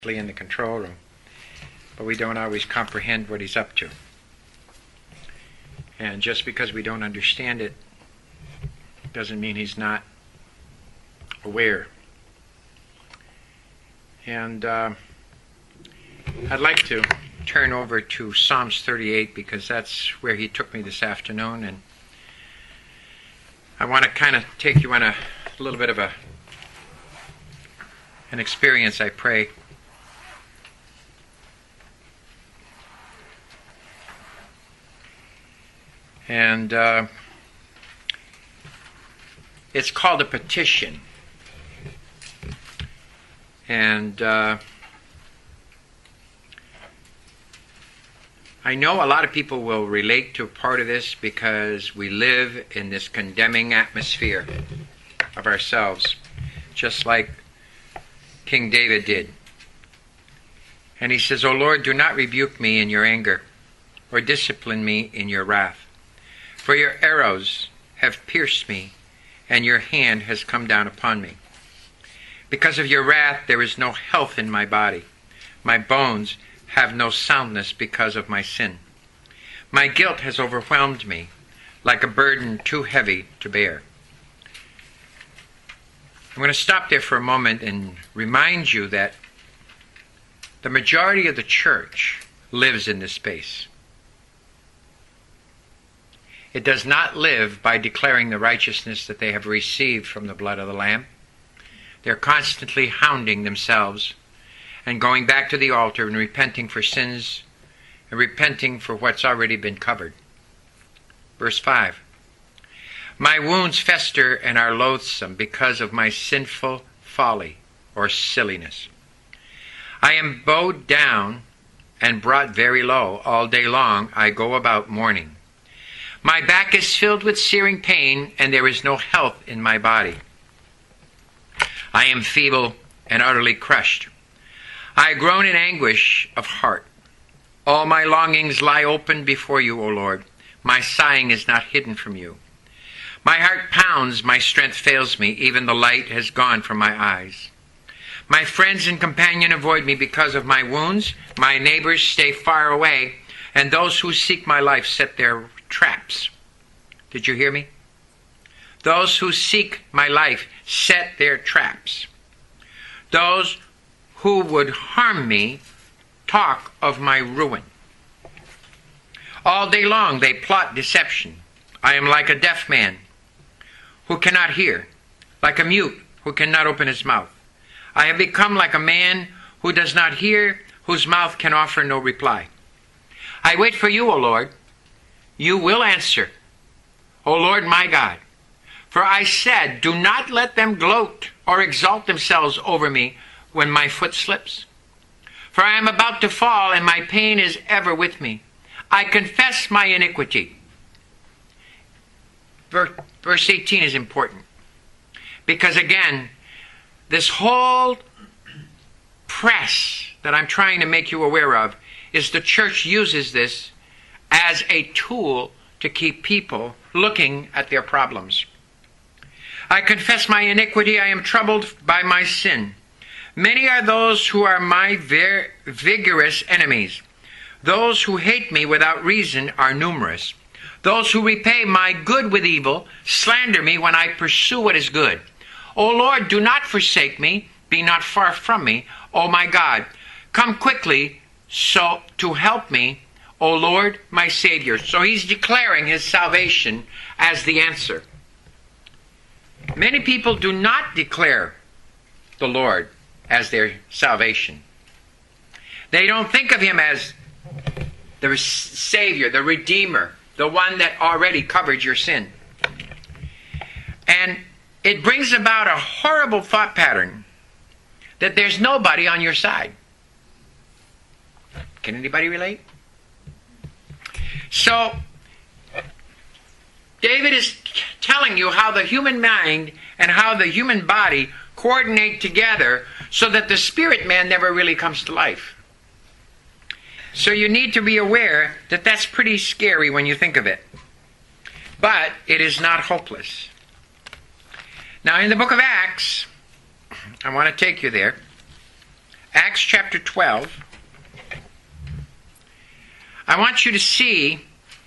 in the control room, but we don't always comprehend what he's up to. And just because we don't understand it doesn't mean he's not aware. And I'd like to turn over to Psalms 38 because that's where he took me this afternoon, and I want to kind of take you on a little bit of an experience, I pray. And it's called a petition. And I know a lot of people will relate to part of this because we live in this condemning atmosphere of ourselves, just like King David did. And he says, "O Lord, do not rebuke me in your anger, or discipline me in your wrath. For your arrows have pierced me, and your hand has come down upon me. Because of your wrath there is no health in my body. My bones have no soundness because of my sin. My guilt has overwhelmed me, like a burden too heavy to bear." I'm going to stop there for a moment and remind you that the majority of the church lives in this space. It does not live by declaring the righteousness that they have received from the blood of the Lamb. They're constantly hounding themselves and going back to the altar and repenting for sins and repenting for what's already been covered. Verse 5. "My wounds fester and are loathsome because of my sinful folly," or silliness. "I am bowed down and brought very low. All day long I go about mourning. My back is filled with searing pain, and there is no health in my body. I am feeble and utterly crushed. I groan in anguish of heart. All my longings lie open before you, O Lord. My sighing is not hidden from you. My heart pounds, my strength fails me, even the light has gone from my eyes. My friends and companions avoid me because of my wounds. My neighbors stay far away, and those who seek my life set their traps." Did you hear me? Those who seek my life set their traps. Those who would harm me talk of my ruin. All day long they plot deception. I am like a deaf man who cannot hear, like a mute who cannot open his mouth. I have become like a man who does not hear, whose mouth can offer no reply. I wait for you, O Lord. You will answer, O Lord my God. For I said, do not let them gloat or exalt themselves over me when my foot slips. For I am about to fall, and my pain is ever with me. I confess my iniquity. Verse 18 is important. Because again, this whole press that I'm trying to make you aware of is the church uses this as a tool to keep people looking at their problems. I confess my iniquity. I am troubled by my sin. Many are those who are my vigorous enemies. Those who hate me without reason are numerous. Those who repay my good with evil slander me when I pursue what is good. O Lord, do not forsake me. Be not far from me. O my God, come quickly so to help me, O Lord, my Savior. So he's declaring his salvation as the answer. Many people do not declare the Lord as their salvation. They don't think of him as the Savior, the Redeemer, the one that already covered your sin. And it brings about a horrible thought pattern that there's nobody on your side. Can anybody relate? So, David is telling you how the human mind and how the human body coordinate together so that the spirit man never really comes to life. So you need to be aware that that's pretty scary when you think of it. But it is not hopeless. Now in the book of Acts, I want to take you there. Acts chapter 12. I want you to see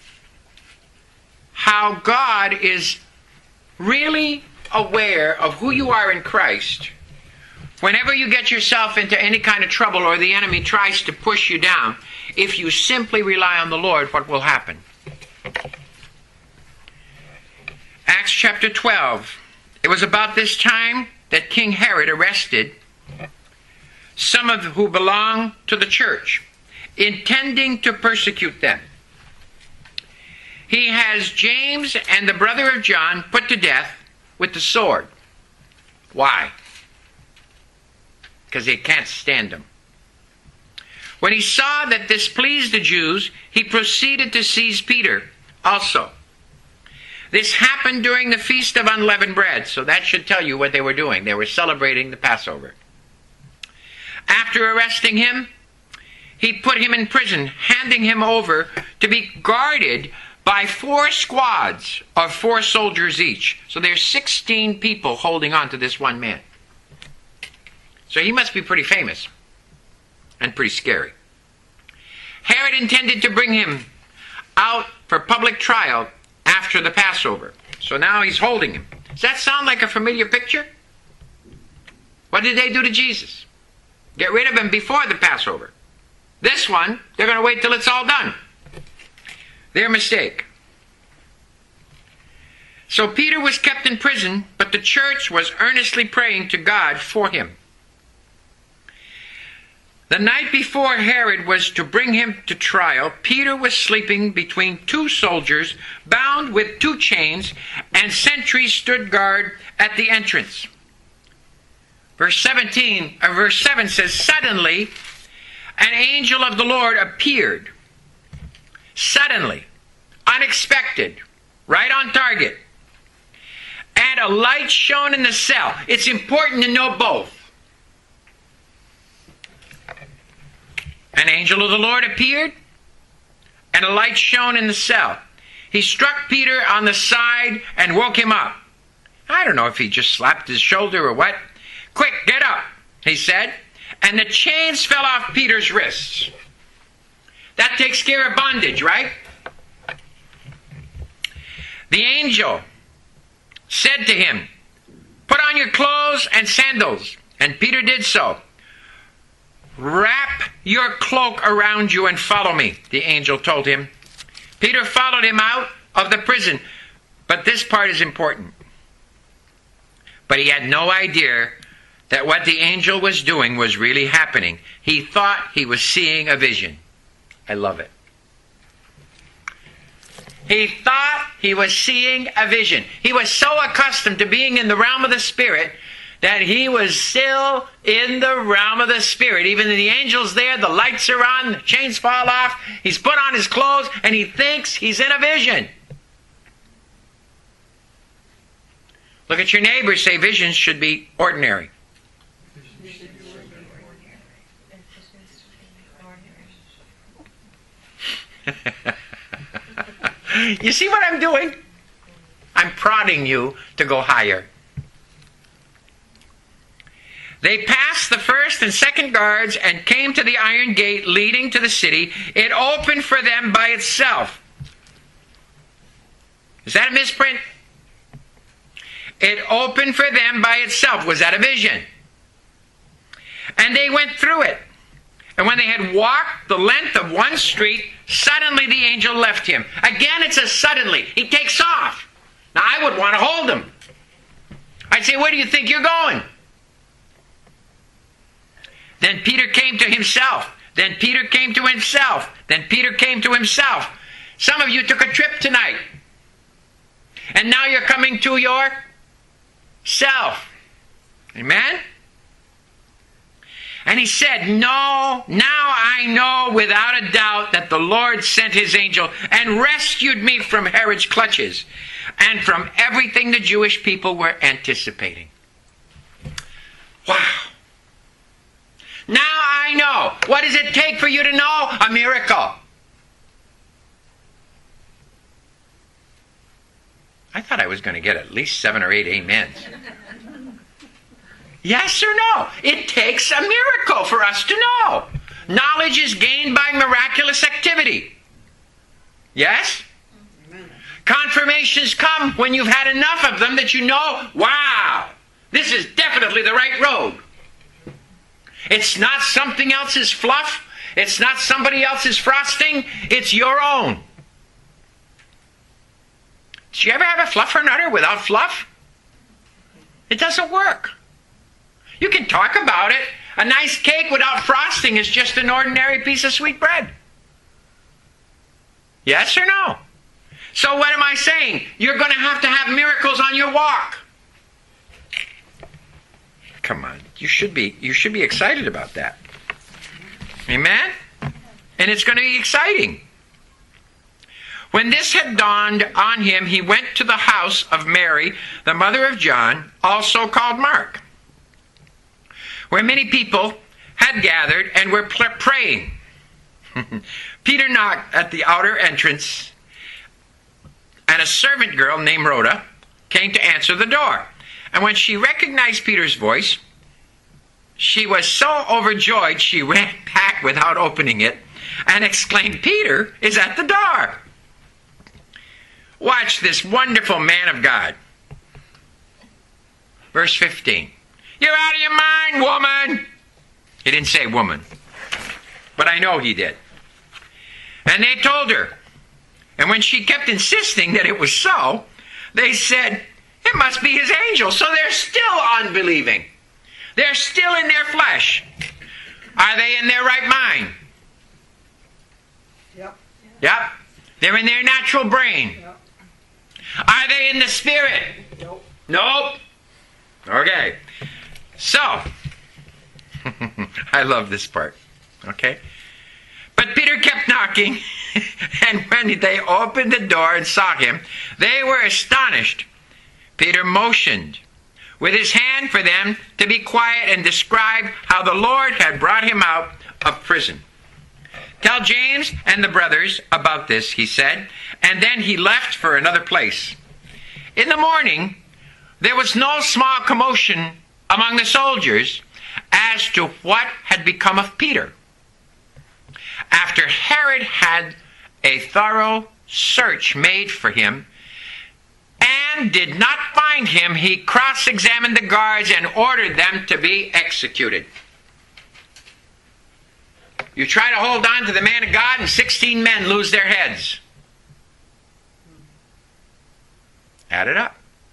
how God is really aware of who you are in Christ. Whenever you get yourself into any kind of trouble or the enemy tries to push you down, if you simply rely on the Lord, what will happen? Acts chapter 12. It was about this time that King Herod arrested some of who belonged to the church, intending to persecute them. He has James and the brother of John put to death with the sword. Why? Because they can't stand him. When he saw that this pleased the Jews, he proceeded to seize Peter also. This happened during the Feast of Unleavened Bread, so that should tell you what they were doing. They were celebrating the Passover. After arresting him, he put him in prison, handing him over to be guarded by 4 squads of 4 soldiers each. So there's 16 people holding on to this one man. So he must be pretty famous and pretty scary. Herod intended to bring him out for public trial after the Passover. So now he's holding him. Does that sound like a familiar picture? What did they do to Jesus? Get rid of him before the Passover. This one, they're going to wait till it's all done. Their mistake. So Peter was kept in prison, but the church was earnestly praying to God for him. The night before Herod was to bring him to trial, Peter was sleeping between 2 soldiers, bound with 2 chains, and sentries stood guard at the entrance. Verse 7 says, "Suddenly an angel of the Lord appeared." Suddenly, unexpected, right on target. And a light shone in the cell. It's important to know both. An angel of the Lord appeared, and a light shone in the cell. He struck Peter on the side and woke him up. I don't know if he just slapped his shoulder or what. "Quick, get up," he said, and the chains fell off Peter's wrists. That takes care of bondage, right? The angel said to him, "Put on your clothes and sandals." And Peter did so. "Wrap your cloak around you and follow me," the angel told him. Peter followed him out of the prison. But this part is important. But he had no idea that what the angel was doing was really happening. He thought he was seeing a vision. I love it. He thought he was seeing a vision. He was so accustomed to being in the realm of the Spirit that he was still in the realm of the Spirit. Even the angel's there, the lights are on, the chains fall off, he's put on his clothes, and he thinks he's in a vision. Look at your neighbor, say visions should be ordinary. You see what I'm doing? I'm prodding you to go higher. They passed the first and second guards and came to the iron gate leading to the city. It opened for them by itself. Is that a misprint? It opened for them by itself. Was that a vision? And they went through it. And when they had walked the length of one street, suddenly the angel left him. Again, it says suddenly. He takes off. Now, I would want to hold him. I'd say, "Where do you think you're going?" Then Peter came to himself. Then Peter came to himself. Then Peter came to himself. Some of you took a trip tonight. And now you're coming to yourself. Amen? And he said, "No, now I know without a doubt that the Lord sent his angel and rescued me from Herod's clutches and from everything the Jewish people were anticipating." Wow. Now I know. What does it take for you to know? A miracle. I thought I was going to get at least 7 or 8 amens. Yes or no? It takes a miracle for us to know. Knowledge is gained by miraculous activity. Yes? Amen. Confirmations come when you've had enough of them that you know, wow, this is definitely the right road. It's not something else's fluff. It's not somebody else's frosting. It's your own. Did you ever have a fluffernutter without fluff? It doesn't work. You can talk about it. A nice cake without frosting is just an ordinary piece of sweet bread. Yes or no? So what am I saying? You're going to have miracles on your walk. Come on. You should be excited about that. Amen? And it's going to be exciting. When this had dawned on him, he went to the house of Mary, the mother of John, also called Mark, where many people had gathered and were praying. Peter knocked at the outer entrance, and a servant girl named Rhoda came to answer the door. And when she recognized Peter's voice, she was so overjoyed she ran back without opening it and exclaimed, "Peter is at the door." Watch this wonderful man of God. Verse 15. "You're out of your mind, woman." He didn't say woman, but I know he did. And they told her. And when she kept insisting that it was so, they said, "It must be his angel." So they're still unbelieving. They're still in their flesh. Are they in their right mind? Yep. They're in their natural brain. Yep. Are they in the spirit? Nope. Okay. So, I love this part. Okay? But Peter kept knocking, and when they opened the door and saw him, they were astonished. Peter motioned with his hand for them to be quiet and described how the Lord had brought him out of prison. "Tell James and the brothers about this," he said, and then he left for another place. In the morning, there was no small commotion among the soldiers as to what had become of Peter. After Herod had a thorough search made for him and did not find him, he cross-examined the guards and ordered them to be executed. You try to hold on to the man of God and 16 men lose their heads. Add it up.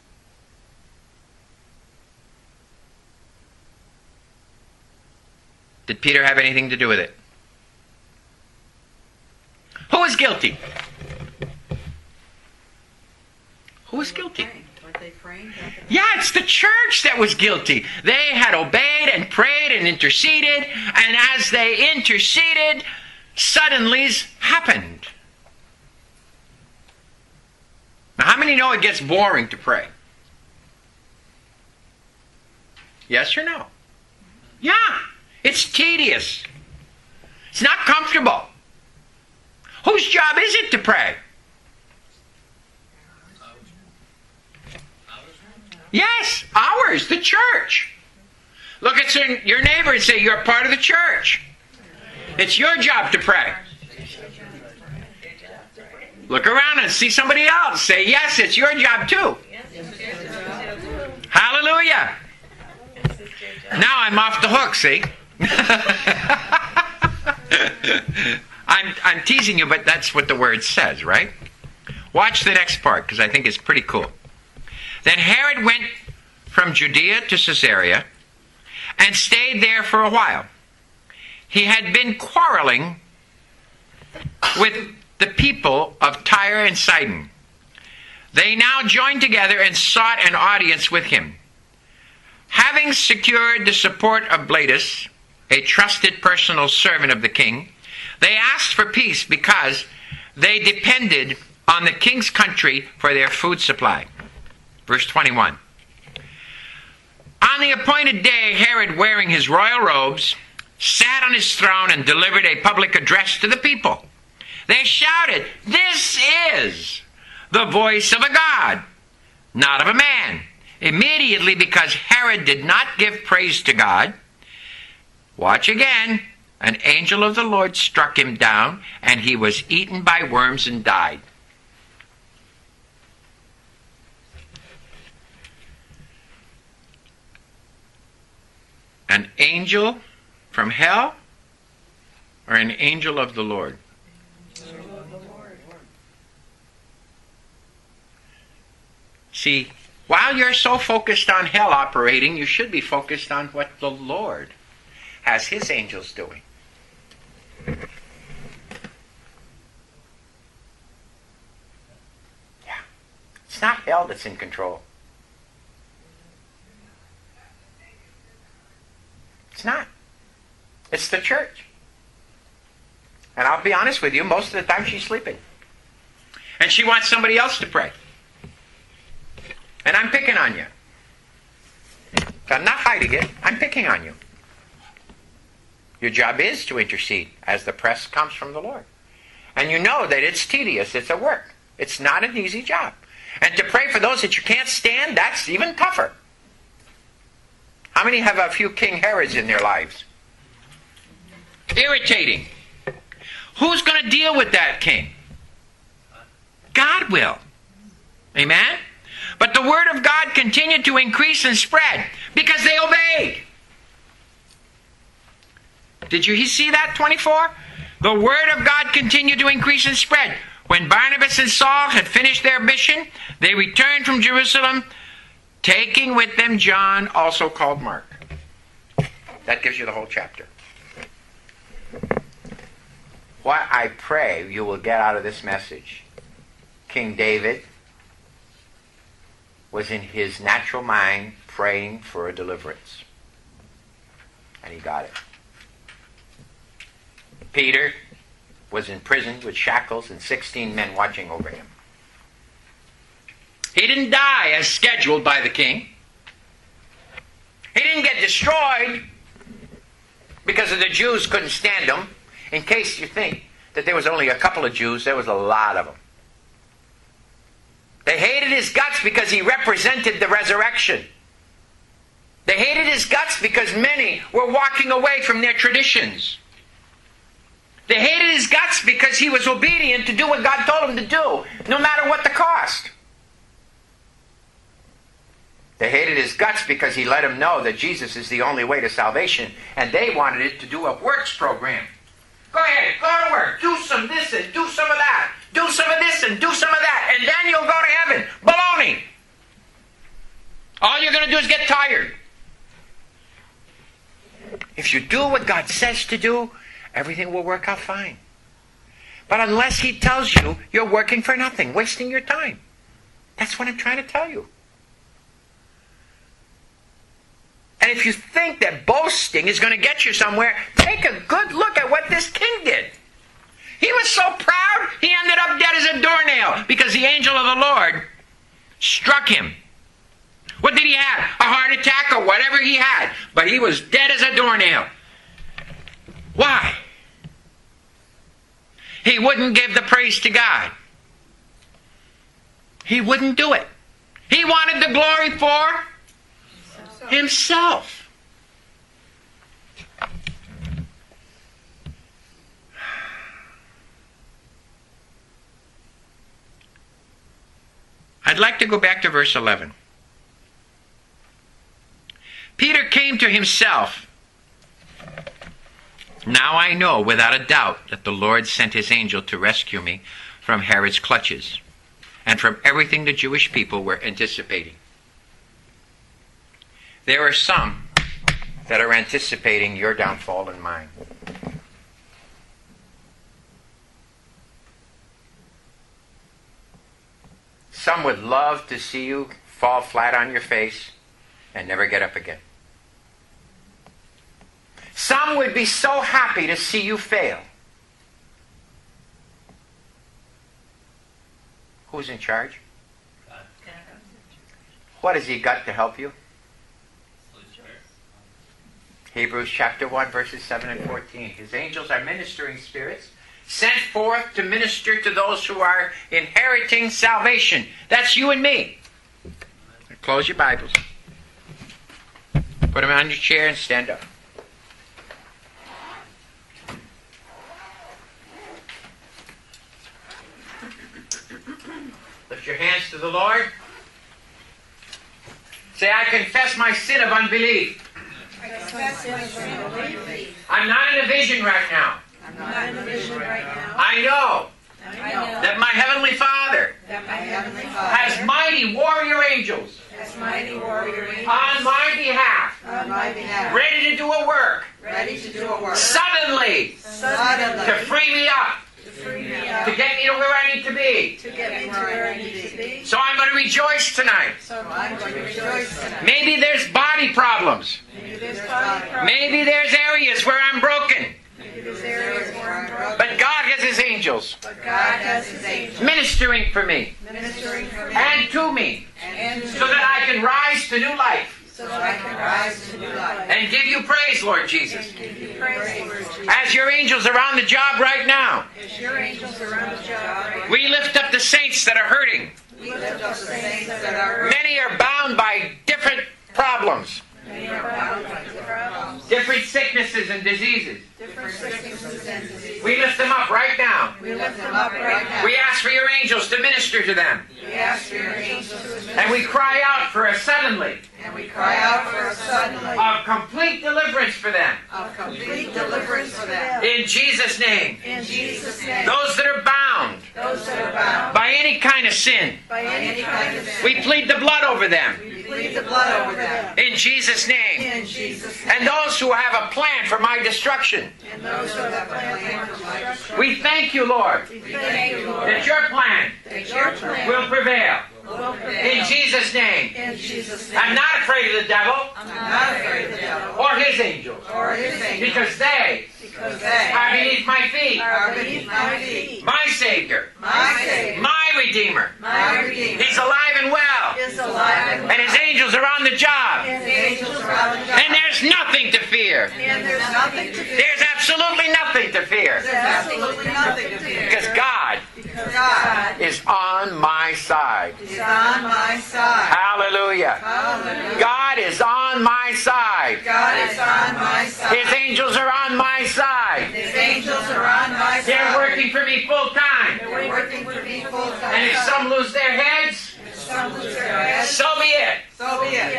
Did Peter have anything to do with it? Who was guilty? Who was guilty? Yeah, it's the church that was guilty. They had obeyed and prayed and interceded, and as they interceded, suddenlies happened. Now, how many know it gets boring to pray? Yes or no? Yeah, it's tedious. It's not comfortable. Whose job is it to pray? Yes, ours, the church. Look at your neighbor and say, "You're part of the church." It's your job to pray. Look around and see somebody else. Say, "Yes, it's your job too." Hallelujah. Now I'm off the hook, see? I'm teasing you, but that's what the word says, right? Watch the next part, because I think it's pretty cool. Then Herod went from Judea to Caesarea and stayed there for a while. He had been quarreling with the people of Tyre and Sidon. They now joined together and sought an audience with him. Having secured the support of Blastus, a trusted personal servant of the king, they asked for peace because they depended on the king's country for their food supply. Verse 21. On the appointed day, Herod, wearing his royal robes, sat on his throne and delivered a public address to the people. They shouted, "This is the voice of a God, not of a man. Immediately, because Herod did not give praise to God, watch again, an angel of the Lord struck him down, and he was eaten by worms and died. An angel from hell or an angel of the Lord? See, while you're so focused on hell operating, you should be focused on what the Lord has his angels doing. Yeah. It's not hell that's in control. It's not. It's the church. And I'll be honest with you, most of the time she's sleeping. And she wants somebody else to pray. And I'm picking on you. I'm not hiding it. I'm picking on you. Your job is to intercede as the press comes from the Lord. And you know that it's tedious. It's a work. It's not an easy job. And to pray for those that you can't stand, that's even tougher. How many have a few King Herods in their lives? Irritating. Who's going to deal with that king? God will. Amen? But the word of God continued to increase and spread because they obeyed. Did you see that, 24? The word of God continued to increase and spread. When Barnabas and Saul had finished their mission, they returned from Jerusalem, taking with them John, also called Mark. That gives you the whole chapter. What I pray you will get out of this message. King David was in his natural mind praying for a deliverance. And he got it. Peter was in prison with shackles and 16 men watching over him. He didn't die as scheduled by the king. He didn't get destroyed because the Jews couldn't stand him. In case you think that there was only a couple of Jews, there was a lot of them. They hated his guts because he represented the resurrection. They hated his guts because many were walking away from their traditions. They hated his guts because he was obedient to do what God told him to do, no matter what the cost. They hated his guts because he let them know that Jesus is the only way to salvation, and they wanted it to do a works program. Go ahead, go to work, do some of this and do some of that. Do some of this and do some of that, and then you'll go to heaven. Baloney! All you're going to do is get tired. If you do what God says to do, everything will work out fine. But unless he tells you, you're working for nothing, wasting your time. That's what I'm trying to tell you. And if you think that boasting is going to get you somewhere, take a good look at what this king did. He was so proud, he ended up dead as a doornail because the angel of the Lord struck him. What did he have? A heart attack or whatever he had. But he was dead as a doornail. Why? He wouldn't give the praise to God. He wouldn't do it. He wanted the glory for himself. I'd like to go back to verse 11. Peter came to himself. Now I know without a doubt that the Lord sent his angel to rescue me from Herod's clutches and from everything the Jewish people were anticipating. There are some that are anticipating your downfall and mine. Some would love to see you fall flat on your face and never get up again. Some would be so happy to see you fail. Who's in charge? God. What has he got to help you? Hebrews chapter 1, verses 7 and 14. His angels are ministering spirits sent forth to minister to those who are inheriting salvation. That's you and me. Close your Bibles. Put them on your chair and stand up. Lift your hands to the Lord. Say, I confess my sin of unbelief. I'm not in a vision right now. I know that my Heavenly Father has mighty warrior angels on my behalf, ready to do a work, suddenly, to free me up, to get me to where I need to be. So I'm going to rejoice tonight. Maybe there's body problems. Maybe there's areas where I'm broken. But God has His angels ministering for me and to me so that I can rise to new life. And give you praise, Lord Jesus. As your angels are on the job right now, we lift up the saints that are hurting. Many are bound by different problems, different sicknesses and diseases. We lift them up right now. We ask for your angels to minister to them. And we cry out for a suddenly of complete deliverance for them. In Jesus' name. Those that are bound by any kind of sin, we plead the blood over them. In Jesus' name. And those who have a plan for my destruction, we thank you, Lord, that your plan will prevail. In Jesus' name. I'm not afraid of the devil or his angels, because they are beneath my feet. My Savior, my Redeemer, He's alive and well, and His angels are on the job, and there's nothing to fear. There's absolutely nothing to fear, because God is on my side. Hallelujah. God is on my side. His angels are on my side. They're working for me full time. And if some lose their heads, so be it.